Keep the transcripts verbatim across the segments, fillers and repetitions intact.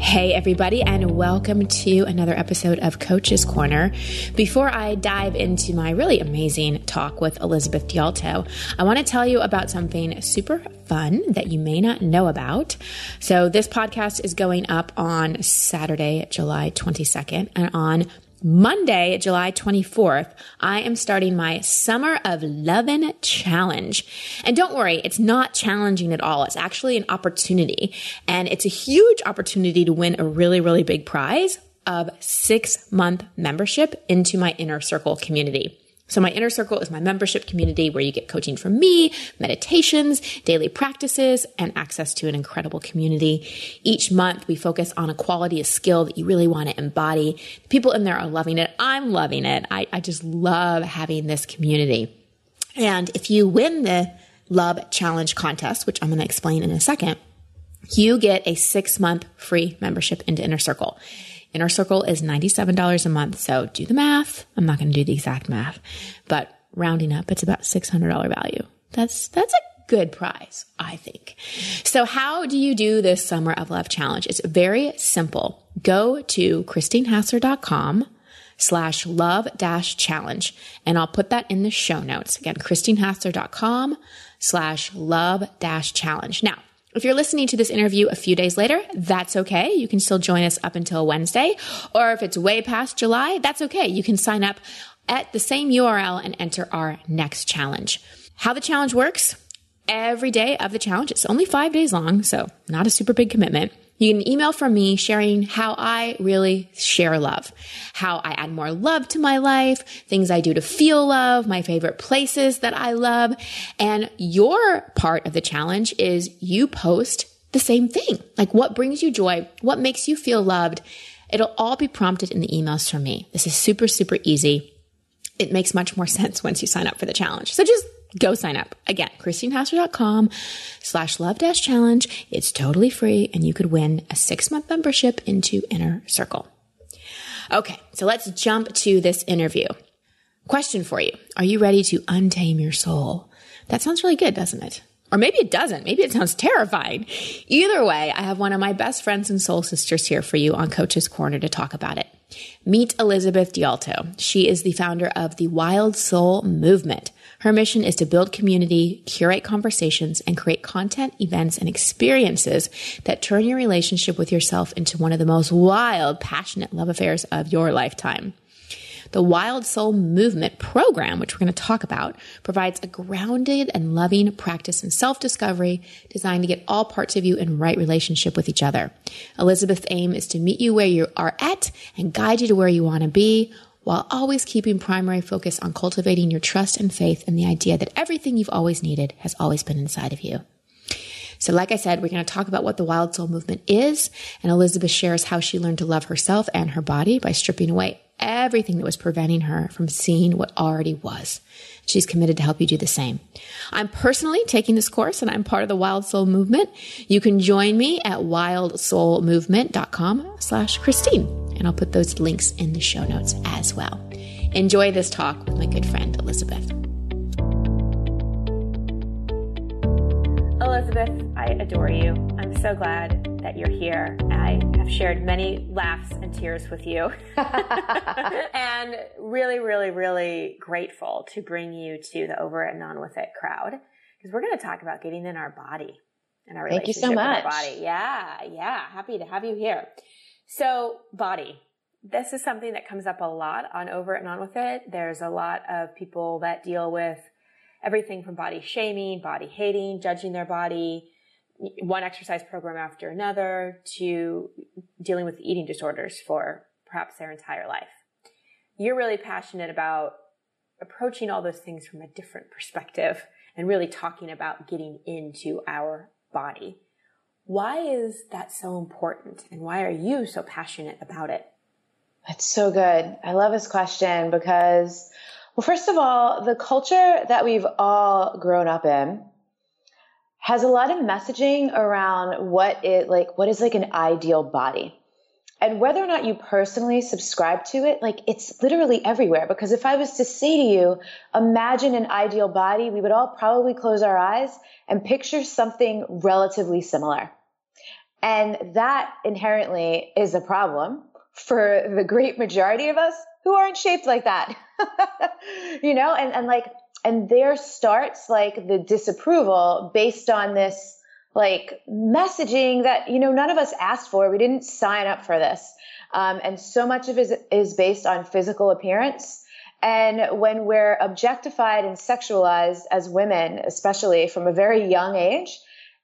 Hey everybody, and welcome to another episode of Coach's Corner. Before I dive into my really amazing talk with Elizabeth DiAlto, I want to tell you about something super fun that you may not know about. So this podcast is going up on Saturday, July twenty-second, and on Monday, July twenty-fourth, I am starting my Summer of Lovin' Challenge. And don't worry, it's not challenging at all. It's actually an opportunity. And it's a huge opportunity to win a really, really big prize of six-month membership into my Inner Circle community. So my Inner Circle is my membership community where you get coaching from me, meditations, daily practices, and access to an incredible community. Each month, we focus on a quality, a skill that you really want to embody. The people in there are loving it. I'm loving it. I, I just love having this community. And if you win the Love Challenge contest, which I'm going to explain in a second, you get a six-month free membership into Inner Circle. Inner Circle is ninety-seven dollars a month. So do the math. I'm not going to do the exact math, but rounding up, it's about six hundred dollars value. That's, that's a good prize, I think. So how do you do this Summer of Love Challenge? It's very simple. Go to christinehassler.com slash love dash challenge. And I'll put that in the show notes. Again, christinehassler.com slash love dash challenge. Now, if you're listening to this interview a few days later, that's okay. You can still join us up until Wednesday. Or if it's way past July, that's okay. You can sign up at the same U R L and enter our next challenge. How the challenge works, every day of the challenge, it's only five days long, so not a super big commitment. You get an email from me sharing how I really share love, how I add more love to my life, things I do to feel love, my favorite places that I love. And your part of the challenge is you post the same thing. Like what brings you joy, what makes you feel loved. It'll all be prompted in the emails from me. This is super, super easy. It makes much more sense once you sign up for the challenge. So just go sign up. Again, christinehassler.com slash love dash challenge. It's totally free and you could win a six month membership into Inner Circle. Okay. So let's jump to this interview. Question for you. Are you ready to untame your soul? That sounds really good, doesn't it? Or maybe it doesn't. Maybe it sounds terrifying. Either way, I have one of my best friends and soul sisters here for you on Coach's Corner to talk about it. Meet Elizabeth DiAlto. She is the founder of the Wild Soul Movement. Her mission is to build community, curate conversations, and create content, events, and experiences that turn your relationship with yourself into one of the most wild, passionate love affairs of your lifetime. The Wild Soul Movement program, which we're going to talk about, provides a grounded and loving practice in self-discovery designed to get all parts of you in right relationship with each other. Elizabeth's aim is to meet you where you are at and guide you to where you want to be, while always keeping primary focus on cultivating your trust and faith in the idea that everything you've always needed has always been inside of you. So like I said, we're going to talk about what the Wild Soul Movement is, and Elizabeth shares how she learned to love herself and her body by stripping away everything that was preventing her from seeing what already was. She's committed to help you do the same. I'm personally taking this course and I'm part of the Wild Soul Movement. You can join me at wildsoulmovement.com slash Christine. And I'll put those links in the show notes as well. Enjoy this talk with my good friend, Elizabeth. Elizabeth, I adore you. I'm so glad that you're here. I have shared many laughs and tears with you. And really, really, really grateful to bring you to the Over It and On With It crowd. Because we're going to talk about getting in our body and our Thank relationship you so much. with our body. Yeah, yeah. Happy to have you here. So body, this is something that comes up a lot on Over It and On With It. There's a lot of people that deal with everything from body shaming, body hating, judging their body, one exercise program after another, to dealing with eating disorders for perhaps their entire life. You're really passionate about approaching all those things from a different perspective and really talking about getting into our body. Why is that so important, and why are you so passionate about it? That's so good. I love this question because, well, first of all, the culture that we've all grown up in has a lot of messaging around what it like, what is like an ideal body. And whether or not you personally subscribe to it, like it's literally everywhere. Because if I was to say to you, imagine an ideal body, we would all probably close our eyes and picture something relatively similar. And that inherently is a problem for the great majority of us who aren't shaped like that. You know, and, and like, and there starts like the disapproval based on this like messaging that, you know, none of us asked for. We didn't sign up for this. Um, and so much of it is, is based on physical appearance. And when we're objectified and sexualized as women, especially from a very young age,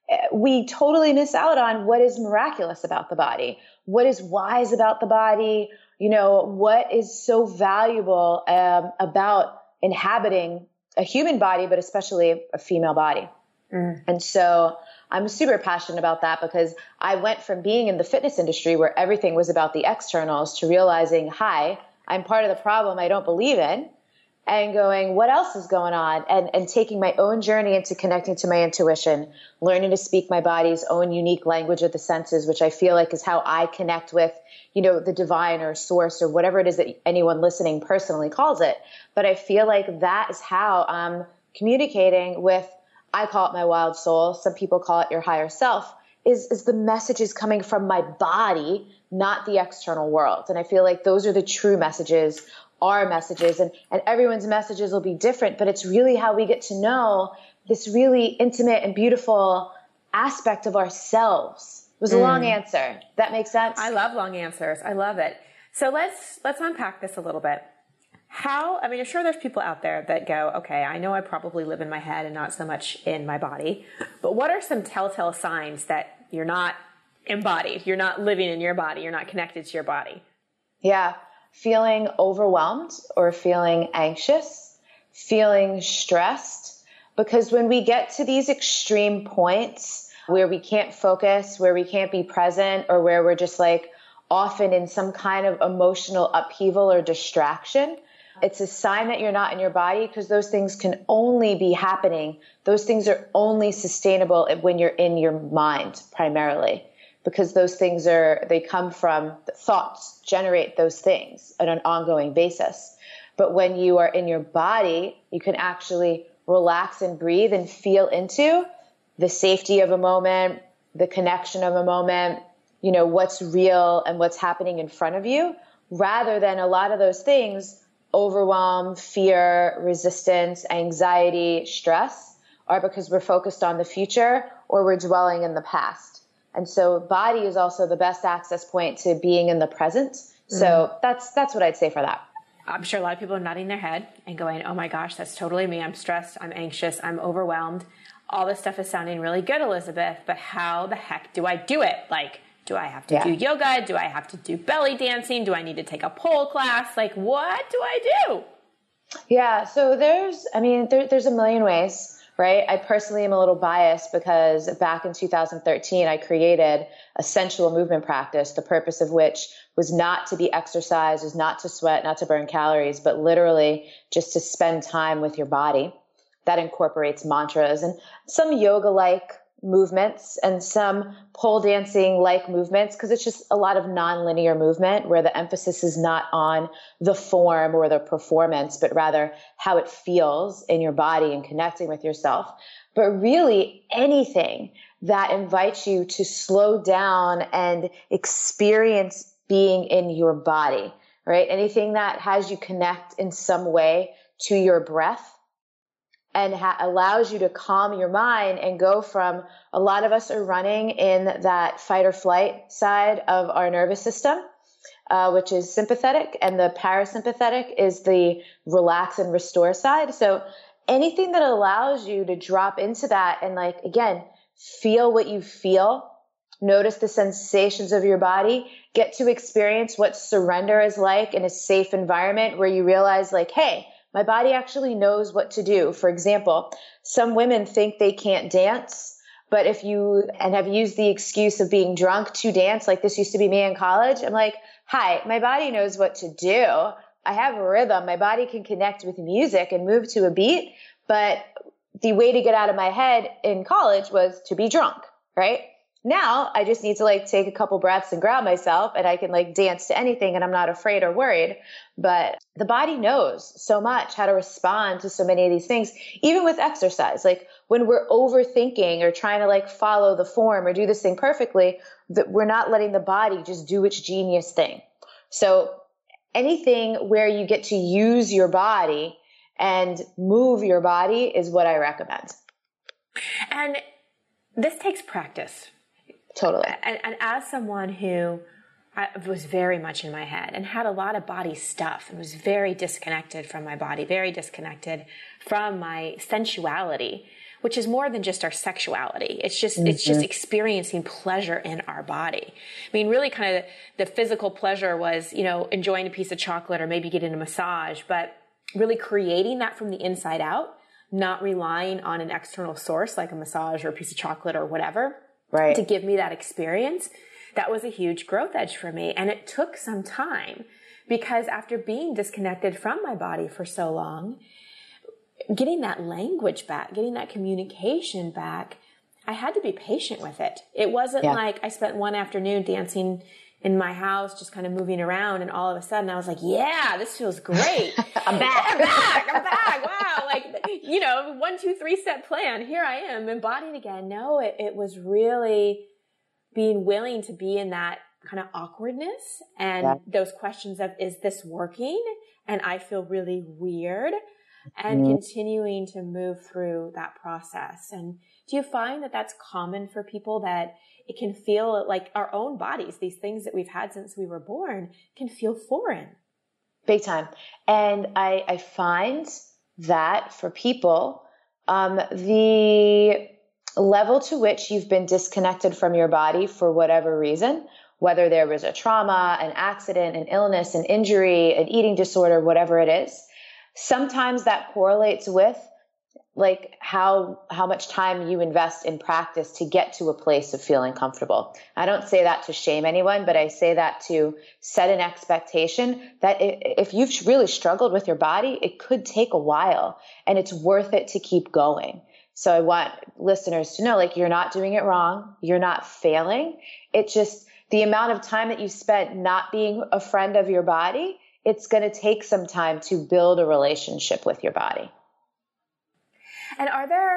we totally miss out on what is miraculous about the body, what is wise about the body, you know, what is so valuable um, about inhabiting a human body, but especially a female body. Mm. And so I'm super passionate about that because I went from being in the fitness industry where everything was about the externals to realizing, hi, I'm part of the problem I don't believe in, and going, what else is going on? And, and taking my own journey into connecting to my intuition, learning to speak my body's own unique language of the senses, which I feel like is how I connect with, you know, the divine or source or whatever it is that anyone listening personally calls it. But I feel like that is how I'm communicating with, I call it my wild soul. Some people call it your higher self, is, is the messages coming from my body, not the external world. And I feel like those are the true messages, our messages, and, and everyone's messages will be different, but it's really how we get to know this really intimate and beautiful aspect of ourselves. It was a mm. long answer. That makes sense? I love long answers. I love it. So let's, let's unpack this a little bit. How, I mean, I'm sure there's people out there that go, okay, I know I probably live in my head and not so much in my body, but what are some telltale signs that you're not embodied, you're not living in your body, you're not connected to your body? Yeah. Feeling overwhelmed or feeling anxious, feeling stressed, because when we get to these extreme points where we can't focus, where we can't be present, or where we're just like often in some kind of emotional upheaval or distraction, it's a sign that you're not in your body, because those things can only be happening. Those things are only sustainable when you're in your mind primarily, because those things are, they come from the thoughts, generate those things on an ongoing basis. But when you are in your body, you can actually relax and breathe and feel into the safety of a moment, the connection of a moment, you know, what's real and what's happening in front of you, rather than a lot of those things, overwhelm, fear, resistance, anxiety, stress, are because we're focused on the future or we're dwelling in the past. And so body is also the best access point to being in the present. So mm. that's that's what I'd say for that. I'm sure a lot of people are nodding their head and going, oh my gosh, that's totally me. I'm stressed. I'm anxious. I'm overwhelmed. All this stuff is sounding really good, Elizabeth, but how the heck do I do it? Like, do I have to yeah. do yoga? Do I have to do belly dancing? Do I need to take a pole class? Like, what do I do? Yeah. So there's, I mean, there, there's a million ways, right? I personally am a little biased because back in two thousand thirteen, I created a sensual movement practice, the purpose of which was not to be exercise, was not to sweat, not to burn calories, but literally just to spend time with your body. That incorporates mantras and some yoga-like movements and some pole dancing like movements, because it's just a lot of non-linear movement where the emphasis is not on the form or the performance, but rather how it feels in your body and connecting with yourself. But really anything that invites you to slow down and experience being in your body, right? Anything that has you connect in some way to your breath and ha- allows you to calm your mind and go from, a lot of us are running in that fight or flight side of our nervous system, uh, which is sympathetic, and the parasympathetic is the relax and restore side. So anything that allows you to drop into that and, like, again, feel what you feel, notice the sensations of your body, get to experience what surrender is like in a safe environment where you realize, like, hey, my body actually knows what to do. For example, some women think they can't dance, but if you, and have used the excuse of being drunk to dance, like this used to be me in college. I'm like, hi, my body knows what to do. I have a rhythm. My body can connect with music and move to a beat. But the way to get out of my head in college was to be drunk, right? Now I just need to like take a couple breaths and ground myself, and I can like dance to anything and I'm not afraid or worried. But the body knows so much how to respond to so many of these things, even with exercise. Like when we're overthinking or trying to like follow the form or do this thing perfectly, that we're not letting the body just do its genius thing. So anything where you get to use your body and move your body is what I recommend. And this takes practice. Totally. And, and as someone who I was very much in my head and had a lot of body stuff and was very disconnected from my body, very disconnected from my sensuality, which is more than just our sexuality. It's just, mm-hmm. it's just experiencing pleasure in our body. I mean, really kind of the physical pleasure was, you know, enjoying a piece of chocolate or maybe getting a massage, but really creating that from the inside out, not relying on an external source like a massage or a piece of chocolate or whatever. Right. To give me that experience, that was a huge growth edge for me. And it took some time because after being disconnected from my body for so long, getting that language back, getting that communication back, I had to be patient with it. It wasn't yeah. like I spent one afternoon dancing in my house, just kind of moving around, and all of a sudden I was like, yeah, this feels great. I'm back. I'm back. I'm back. Wow. Like, you know, one, two, three step plan. Here I am embodied again. No, it, it was really being willing to be in that kind of awkwardness and yeah. those questions of, is this working? And I feel really weird, and mm-hmm. continuing to move through that process. And do you find that that's common for people, that it can feel like our own bodies, these things that we've had since we were born, can feel foreign? Big time. And I, I find that for people, um, the level to which you've been disconnected from your body for whatever reason, whether there was a trauma, an accident, an illness, an injury, an eating disorder, whatever it is, sometimes that correlates with like how, how much time you invest in practice to get to a place of feeling comfortable. I don't say that to shame anyone, but I say that to set an expectation that if you've really struggled with your body, it could take a while, and it's worth it to keep going. So I want listeners to know, like, you're not doing it wrong. You're not failing. It's just the amount of time that you spent not being a friend of your body, it's going to take some time to build a relationship with your body. And are there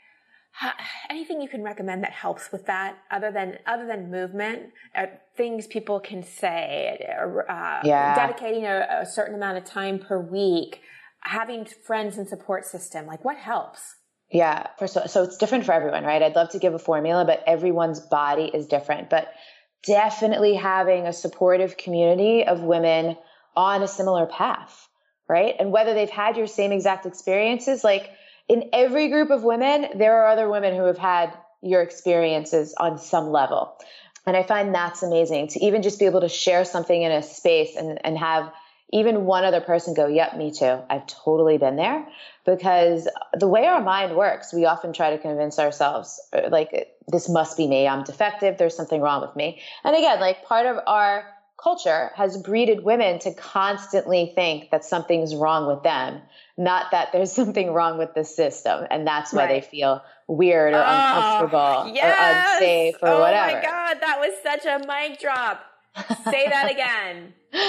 anything you can recommend that helps with that, other than other than movement? Uh, things people can say, uh, yeah. dedicating a, a certain amount of time per week, having friends and support system. Like, what helps? Yeah, for so so it's different for everyone, right? I'd love to give a formula, but everyone's body is different. But definitely having a supportive community of women on a similar path, right? And whether they've had your same exact experiences, like, in every group of women, there are other women who have had your experiences on some level. And I find that's amazing, to even just be able to share something in a space and, and have even one other person go, yep, me too. I've totally been there. Because the way our mind works, we often try to convince ourselves, like, this must be me. I'm defective. There's something wrong with me. And again, like, part of our culture has breeded women to constantly think that something's wrong with them, not that there's something wrong with the system. And that's why right. they feel weird or oh, uncomfortable yes. or unsafe or oh whatever. Oh my God, that was such a mic drop. Say that again.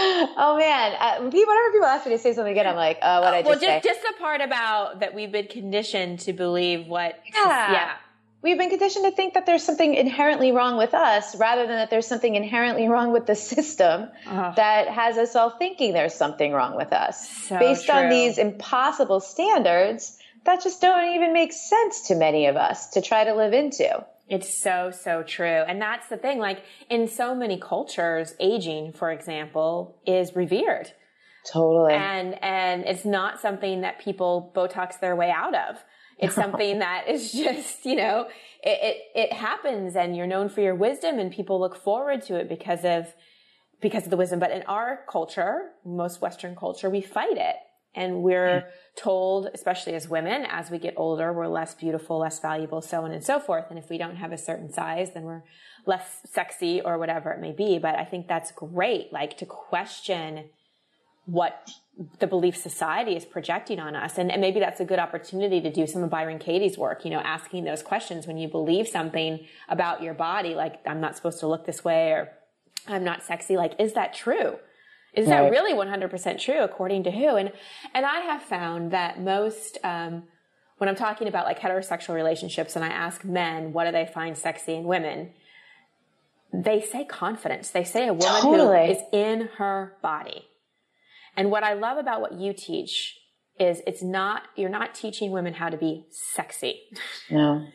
Oh man. Uh, whenever people ask me to say something again, I'm like, uh, what I just well, just, say? just the part about that we've been conditioned to believe what, yeah. yeah. We've been conditioned to think that there's something inherently wrong with us, rather than that there's something inherently wrong with the system oh. that has us all thinking there's something wrong with us. So based true. on these impossible standards that just don't even make sense to many of us to try to live into. It's so, so true. And that's the thing, like, in so many cultures, aging, for example, is revered. Totally. And, and it's not something that people Botox their way out of. It's something that is just, you know, it, it, it happens, and you're known for your wisdom, and people look forward to it because of, because of the wisdom. But in our culture, most Western culture, we fight it. And we're mm. told, especially as women, as we get older, we're less beautiful, less valuable, so on and so forth. And if we don't have a certain size, then we're less sexy or whatever it may be. But I think that's great, like, to question what the belief society is projecting on us. And, and maybe that's a good opportunity to do some of Byron Katie's work, you know, asking those questions when you believe something about your body, like I'm not supposed to look this way, or I'm not sexy. Like, is that true? Is right. that really one hundred percent true? According to who? And, and I have found that most, um, when I'm talking about like heterosexual relationships and I ask men, what do they find sexy in women? They say confidence. They say a woman totally. who is in her body. And what I love about what you teach is it's not, you're not teaching women how to be sexy. No.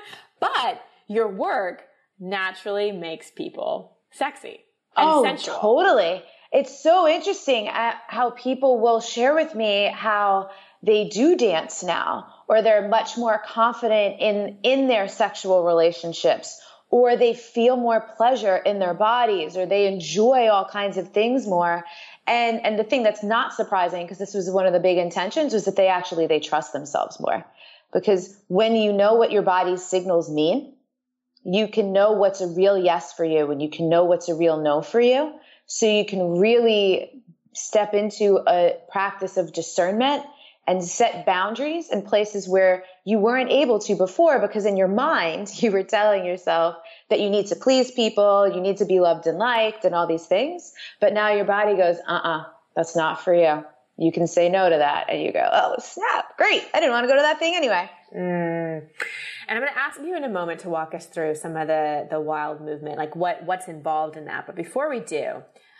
But your work naturally makes people sexy and oh, sensual. Totally. It's so interesting at how people will share with me how they do dance now, or they're much more confident in, in their sexual relationships, or they feel more pleasure in their bodies, or they enjoy all kinds of things more. And, and the thing that's not surprising, because this was one of the big intentions, was that they actually, they trust themselves more. Because when you know what your body's signals mean, you can know what's a real yes for you, and you can know what's a real no for you. So you can really step into a practice of discernment and set boundaries in places where you weren't able to before, because in your mind, you were telling yourself that you need to please people, you need to be loved and liked and all these things. But now your body goes, uh-uh, that's not for you. You can say no to that. And you go, oh, snap. Great. I didn't want to go to that thing anyway. Mm. And I'm going to ask you in a moment to walk us through some of the, the wild movement, like what, what's involved in that. But before we do,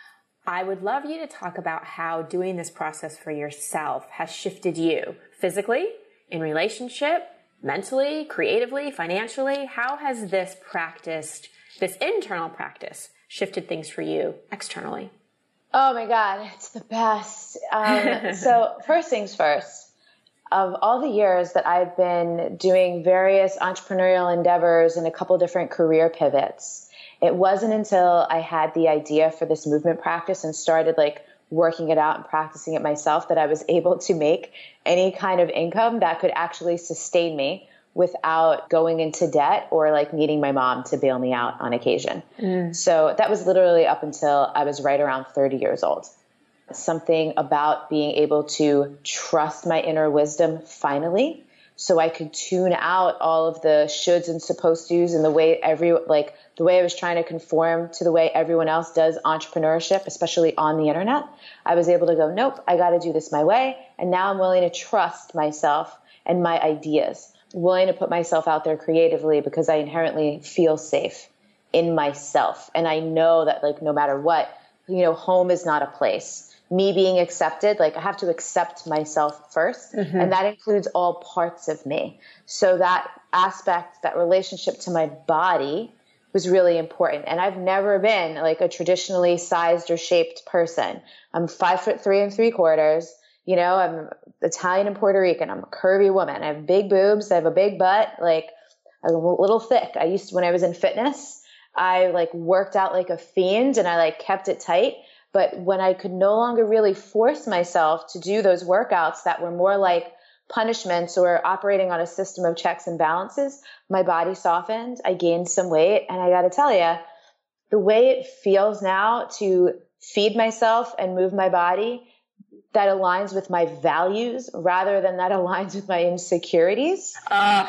I would love you to talk about how doing this process for yourself has shifted you physically, in relationship, mentally, creatively, financially. How has this practice, this internal practice, shifted things for you externally? Oh my God, it's the best. Um, so first things first, of all the years that I've been doing various entrepreneurial endeavors and a couple different career pivots, it wasn't until I had the idea for this movement practice and started like working it out and practicing it myself that I was able to make any kind of income that could actually sustain me without going into debt or like needing my mom to bail me out on occasion. Mm. So that was literally up until I was right around thirty years old. Something about being able to trust my inner wisdom finally, so I could tune out all of the shoulds and supposed tos and the way every, like the way I was trying to conform to the way everyone else does entrepreneurship, especially on the internet. I was able to go, nope, I got to do this my way. And now I'm willing to trust myself and my ideas, willing to put myself out there creatively because I inherently feel safe in myself. And I know that like, no matter what, you know, home is not a place. Me being accepted, like I have to accept myself first. Mm-hmm. And that includes all parts of me. So that aspect, that relationship to my body was really important. And I've never been like a traditionally sized or shaped person. I'm five foot three and three quarters. You know, I'm Italian and Puerto Rican. I'm a curvy woman. I have big boobs. I have a big butt, like a little thick. I used to, when I was in fitness, I like worked out like a fiend and I like kept it tight. But when I could no longer really force myself to do those workouts that were more like punishments or operating on a system of checks and balances, my body softened. I gained some weight. And I got to tell you, the way it feels now to feed myself and move my body, that aligns with my values rather than that aligns with my insecurities, uh.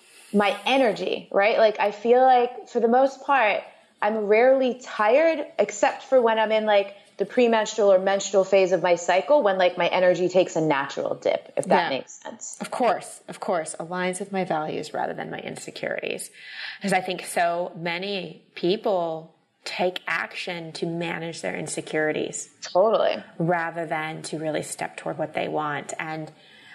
my energy, right? Like I feel like for the most part, I'm rarely tired except for when I'm in like the premenstrual or menstrual phase of my cycle, when like my energy takes a natural dip, if that yeah. makes sense. Of course, of course, aligns with my values rather than my insecurities. Because I think so many people take action to manage their insecurities. Totally. Rather than to really step toward what they want. And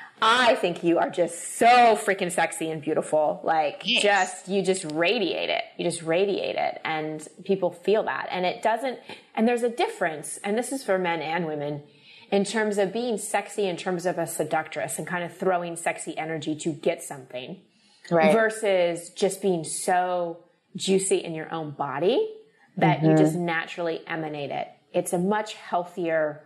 I think you are just so freaking sexy and beautiful. Like yes. just, you just radiate it. You just radiate it. And people feel that. And it doesn't, and there's a difference, and this is for men and women, in terms of being sexy in terms of a seductress and kind of throwing sexy energy to get something. Right. Versus just being so juicy in your own body that mm-hmm. you just naturally emanate it. It's a much healthier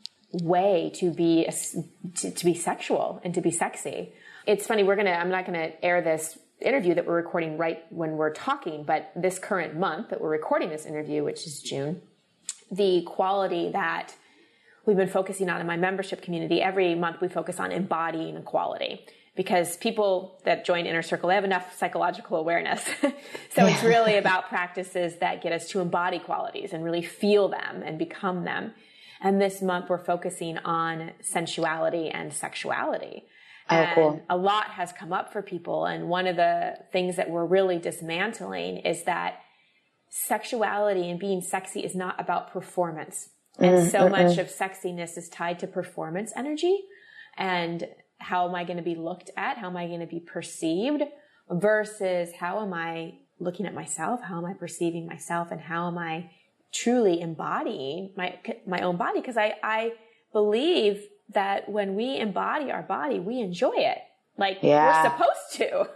way to be to, to be sexual and to be sexy. It's funny, we're gonna I'm not gonna air this interview that we're recording right when we're talking, but this current month that we're recording this interview, which is June, the quality that we've been focusing on in my membership community. Every month we focus on embodying equality, because people that join Inner Circle, they have enough psychological awareness. So it's really about practices that get us to embody qualities and really feel them and become them. And this month we're focusing on sensuality and sexuality. Oh, and cool. a lot has come up for people. And one of the things that we're really dismantling is that sexuality and being sexy is not about performance. And mm, so mm, much mm. of sexiness is tied to performance energy and how am I going to be looked at? How am I going to be perceived versus how am I looking at myself? How am I perceiving myself? And how am I truly embodying my, my own body? Because I, I believe that when we embody our body, we enjoy it. Like yeah. we're supposed to.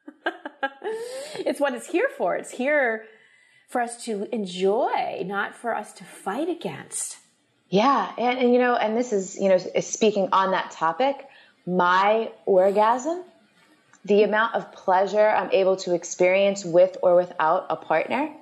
It's what it's here for. It's here for us to enjoy, not for us to fight against. Yeah. And, and you know, and this is, you know, speaking on that topic, my orgasm, the amount of pleasure I'm able to experience with or without a partner,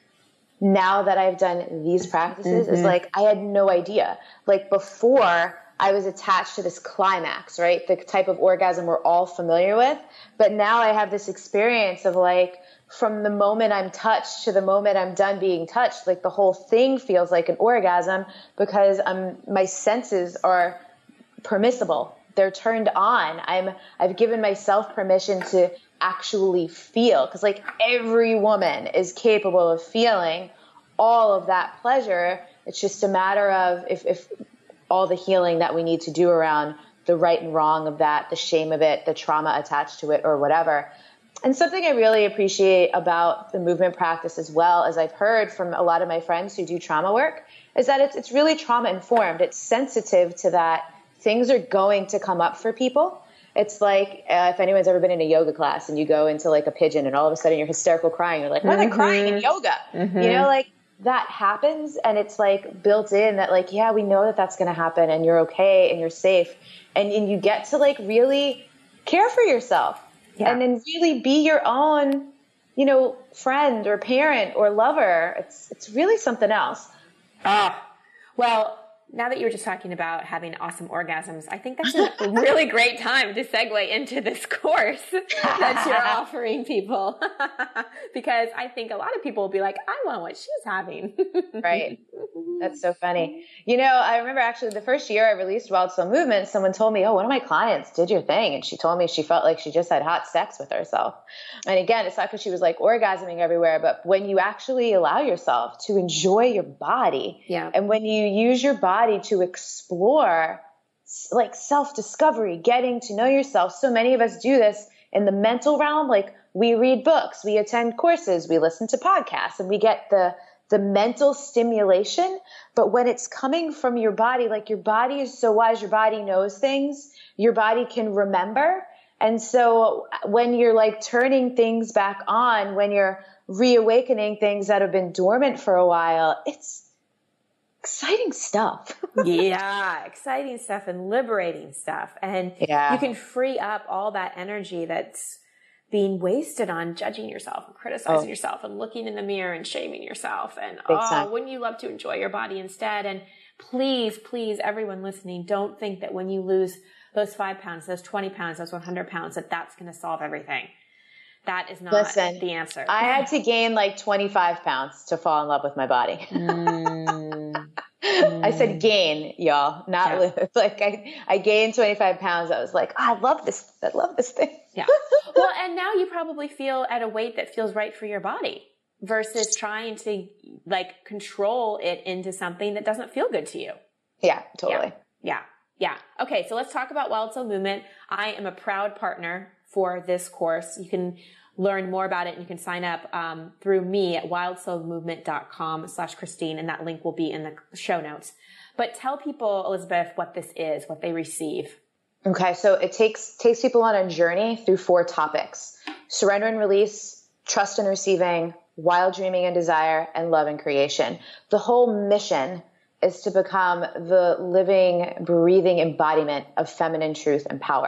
now that I've done these practices, mm-hmm. is like, I had no idea. Like before, I was attached to this climax, right? The type of orgasm we're all familiar with. But now I have this experience of like, from the moment I'm touched to the moment I'm done being touched, like the whole thing feels like an orgasm because I'm, my senses are permissible. They're turned on. I'm, I've given myself permission to actually feel, because like every woman is capable of feeling all of that pleasure. It's just a matter of if, if all the healing that we need to do around the right and wrong of that, the shame of it, the trauma attached to it or whatever. And something I really appreciate about the movement practice as well, as I've heard from a lot of my friends who do trauma work, is that it's, it's really trauma informed. It's sensitive to that. Things are going to come up for people. It's like uh, if anyone's ever been in a yoga class and you go into like a pigeon and all of a sudden you're hysterical crying. You're like, why am I crying in yoga? Mm-hmm. You know, like that happens. And it's like built in that like, yeah, we know that that's going to happen and you're okay and you're safe. And, and you get to like really care for yourself yeah. and then really be your own, you know, friend or parent or lover. It's, it's really something else. Ah, well, now that you were just talking about having awesome orgasms, I think that's a really great time to segue into this course that you're offering people. Because I think a lot of people will be like, I want what she's having. Right. That's so funny. You know, I remember actually the first year I released Wild Soul Movement, someone told me, oh, one of my clients did your thing. And she told me she felt like she just had hot sex with herself. And again, it's not because she was like orgasming everywhere, but when you actually allow yourself to enjoy your body yeah. and when you use your body to explore like self-discovery, getting to know yourself. So many of us do this in the mental realm. Like we read books, we attend courses, we listen to podcasts, and we get the, the mental stimulation. But when it's coming from your body, like your body is so wise, your body knows things, your body can remember. And so when you're like turning things back on, when you're reawakening things that have been dormant for a while, it's exciting stuff. Yeah, exciting stuff and liberating stuff. And yeah. you can free up all that energy that's being wasted on judging yourself and criticizing oh. yourself and looking in the mirror and shaming yourself. And Big oh, time. Wouldn't you love to enjoy your body instead? And please, please, everyone listening, don't think that when you lose those five pounds, those twenty pounds, those one hundred pounds, that that's going to solve everything. That is not Listen, the answer. I had to gain like twenty-five pounds to fall in love with my body. Mm. I said gain, y'all, not yeah. live. Like I, I gained twenty-five pounds. I was like, oh, I love this. I love this thing. Yeah. Well, and now you probably feel at a weight that feels right for your body versus trying to like control it into something that doesn't feel good to you. Yeah, totally. Yeah. Yeah. Yeah. Okay. So let's talk about Wild Soul Movement. I am a proud partner for this course. You can learn more about it and you can sign up um, through me at wildsoulmovement.com slash Christine, and that link will be in the show notes. But tell people, Elizabeth, what this is, what they receive. Okay, so it takes takes people on a journey through four topics: surrender and release, trust and receiving, wild dreaming and desire, and love and creation. The whole mission is to become the living, breathing embodiment of feminine truth and power.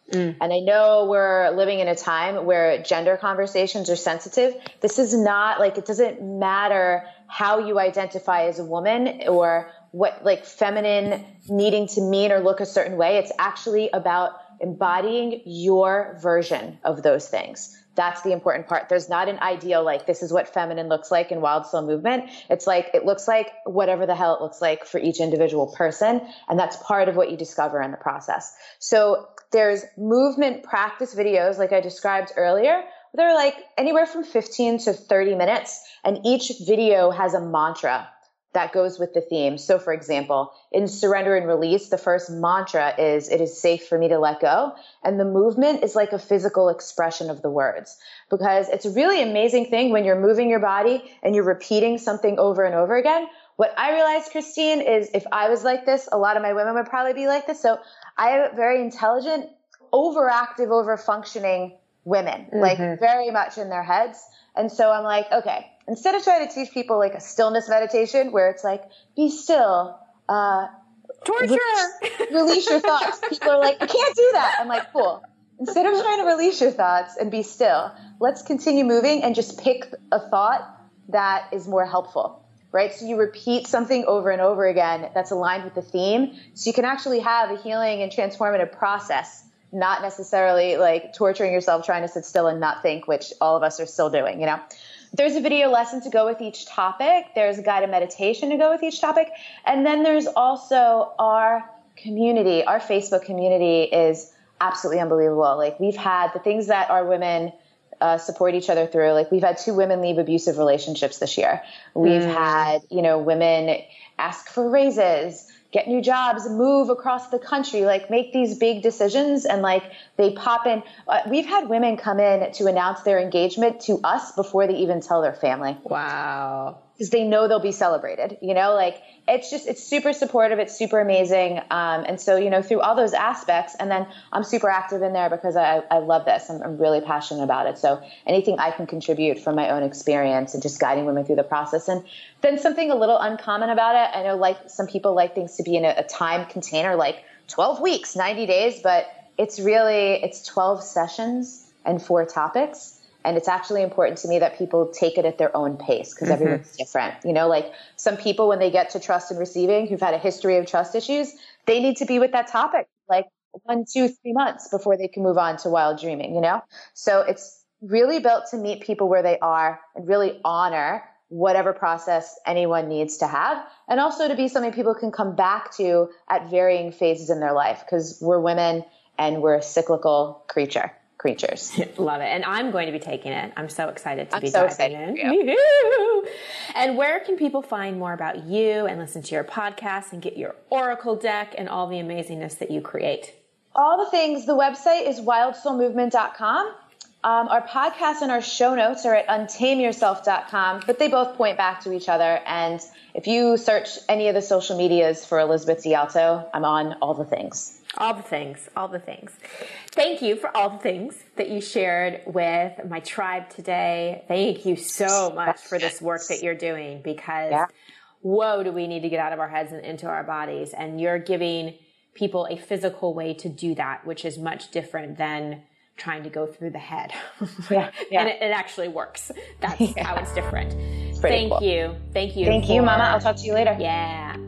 Mm. And I know we're living in a time where gender conversations are sensitive. This is not like, it doesn't matter how you identify as a woman or what like feminine needing to mean or look a certain way. It's actually about embodying your version of those things. That's the important part. There's not an ideal, like this is what feminine looks like in Wild Soul Movement. It's like, it looks like whatever the hell it looks like for each individual person. And that's part of what you discover in the process. So there's movement practice videos, like I described earlier. They're like anywhere from fifteen to thirty minutes. And each video has a mantra that goes with the theme. So for example, in Surrender and Release, the first mantra is, it is safe for me to let go. And the movement is like a physical expression of the words, because it's a really amazing thing when you're moving your body and you're repeating something over and over again. What I realized, Christine, is if I was like this, a lot of my women would probably be like this. So I have very intelligent, overactive, overfunctioning women, mm-hmm. like very much in their heads. And so I'm like, okay, instead of trying to teach people like a stillness meditation where it's like, be still, uh, torture, release, release your thoughts. People are like, I can't do that. I'm like, cool. Instead of trying to release your thoughts and be still, let's continue moving and just pick a thought that is more helpful, right? So you repeat something over and over again that's aligned with the theme. So you can actually have a healing and transformative process, not necessarily like torturing yourself trying to sit still and not think, which all of us are still doing, you know? There's a video lesson to go with each topic. There's a guided meditation to go with each topic. And then there's also our community. Our Facebook community is absolutely unbelievable. Like we've had the things that our women uh, support each other through. Like we've had two women leave abusive relationships this year. We've mm. had, you know, women ask for raises, get new jobs, move across the country, like make these big decisions and like they pop in. Uh, we've had women come in to announce their engagement to us before they even tell their family. Wow. Because they know they'll be celebrated, you know, like it's just, it's super supportive. It's super amazing. Um, and so, you know, through all those aspects, and then I'm super active in there because I, I love this. I'm, I'm really passionate about it. So anything I can contribute from my own experience and just guiding women through the process. And then something a little uncommon about it. I know like some people like things to be in a, a time container, like twelve weeks, ninety days, but it's really, it's twelve sessions and four topics. And it's actually important to me that people take it at their own pace because mm-hmm. everyone's different. You know, like some people, when they get to trust and receiving, who've had a history of trust issues, they need to be with that topic like one, two, three months before they can move on to wild dreaming, you know? So it's really built to meet people where they are and really honor whatever process anyone needs to have. And also to be something people can come back to at varying phases in their life because we're women and we're a cyclical creature. creatures. Love it. And I'm going to be taking it. I'm so excited to I'm be so diving excited in. Woo-hoo! And where can people find more about you and listen to your podcast and get your Oracle deck and all the amazingness that you create? All the things. The website is wild soul movement dot com. Um, our podcast and our show notes are at untame yourself dot com, but they both point back to each other. And if you search any of the social medias for Elizabeth DeAlto, I'm on all the things. All the things, all the things. Thank you for all the things that you shared with my tribe today. Thank you so much for this work that you're doing because yeah. whoa, do we need to get out of our heads and into our bodies. And you're giving people a physical way to do that, which is much different than trying to go through the head. Yeah, yeah. And it, it actually works. That's yeah. how it's different. It's Thank cool. you. Thank you. Thank for, you, Mama. I'll talk to you later. Yeah.